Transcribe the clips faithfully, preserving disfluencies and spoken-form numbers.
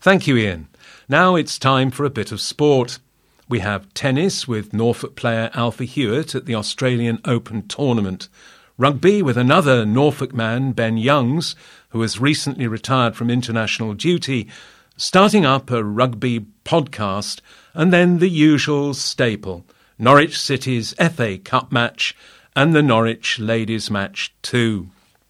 Thank you, Ian. Now it's time for a bit of sport. We have tennis with Norfolk player Alfie Hewitt at the Australian Open tournament. Rugby with another Norfolk man, Ben Youngs, who has recently retired from international duty, starting up a rugby podcast, and then the usual staple, Norwich City's F A Cup match and the Norwich Ladies Match too.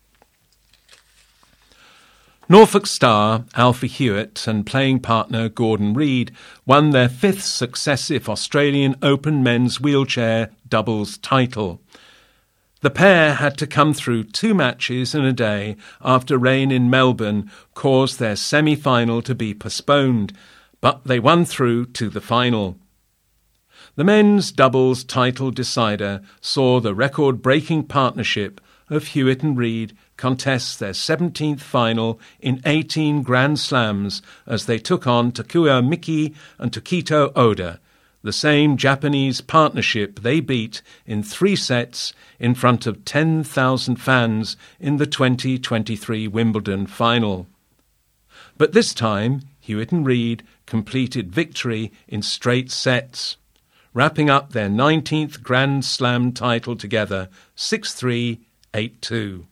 Norfolk star Alfie Hewitt and playing partner Gordon Reid won their fifth successive Australian Open men's wheelchair doubles title. The pair had to come through two matches in a day after rain in Melbourne caused their semi-final to be postponed, but they won through to the final. The men's doubles title decider saw the record-breaking partnership of Hewitt and Reid contest their seventeenth final in eighteen Grand Slams as they took on Takuya Miki and Tokito Oda, the same Japanese partnership they beat in three sets in front of ten thousand fans in the twenty twenty-three Wimbledon final. But this time, Hewitt and Reid completed victory in straight sets, wrapping up their nineteenth Grand Slam title together, six three, eight two.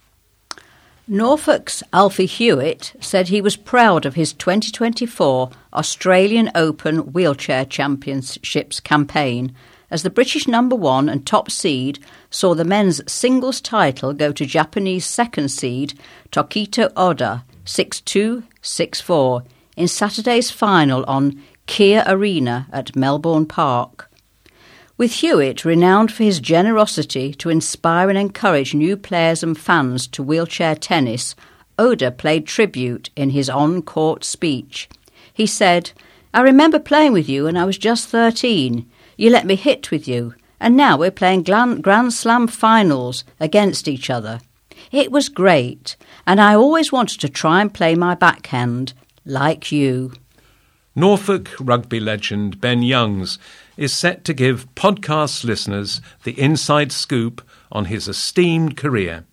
Norfolk's Alfie Hewitt said he was proud of his twenty twenty-four Australian Open Wheelchair Championships campaign as the British number one and top seed saw the men's singles title go to Japanese second seed Tokito Oda six two, six four in Saturday's final on Kia Arena at Melbourne Park. With Hewitt renowned for his generosity to inspire and encourage new players and fans to wheelchair tennis, Oda played tribute in his on-court speech. He said, "I remember playing with you when I was just thirteen. You let me hit with you, and now we're playing Grand Slam finals against each other. It was great, and I always wanted to try and play my backhand, like you." Norfolk rugby legend Ben Youngs is set to give podcast listeners the inside scoop on his esteemed career.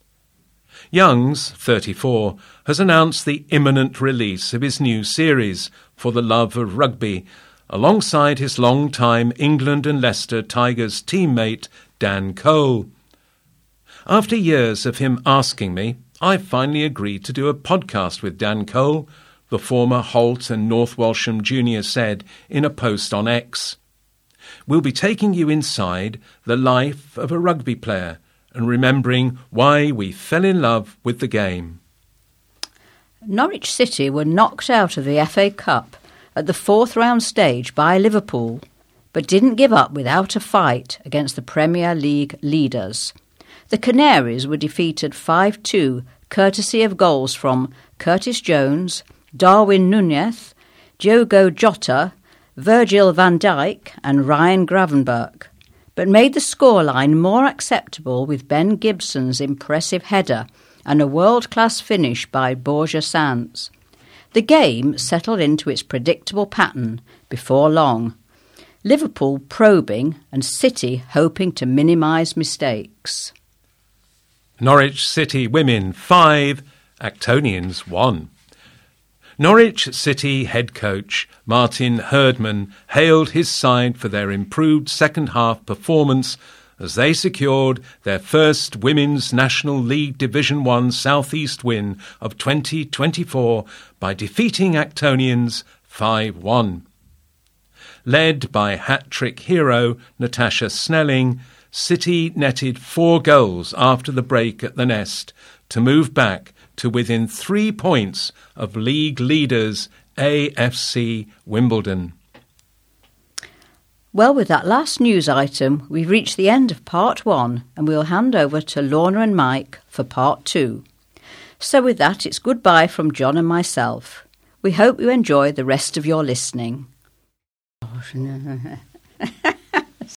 Youngs, thirty-four, has announced the imminent release of his new series, For the Love of Rugby, alongside his long-time England and Leicester Tigers teammate Dan Cole. After years of him asking me, I finally agreed to do a podcast with Dan Cole, the former Holt and North Walsham junior said in a post on X. We'll be taking you inside the life of a rugby player and remembering why we fell in love with the game. Norwich City were knocked out of the F A Cup at the fourth round stage by Liverpool, but didn't give up without a fight against the Premier League leaders. The Canaries were defeated five two, courtesy of goals from Curtis Jones, Darwin Núñez, Diogo Jota, Virgil van Dijk and Ryan Gravenberch, but made the scoreline more acceptable with Ben Gibson's impressive header and a world-class finish by Borja Sanz. The game settled into its predictable pattern before long, Liverpool probing and City hoping to minimise mistakes. Norwich City women five, Actonians one. Norwich City head coach Martin Herdman hailed his side for their improved second-half performance as they secured their first Women's National League Division one South East win of twenty twenty-four by defeating Actonians five one. Led by hat-trick hero Natasha Snelling, City netted four goals after the break at the Nest to move back to within three points of league leaders A F C Wimbledon. Well, with that last news item, we've reached the end of part one, and we'll hand over to Lorna and Mike for part two. So with that, it's goodbye from John and myself. We hope you enjoy the rest of your listening.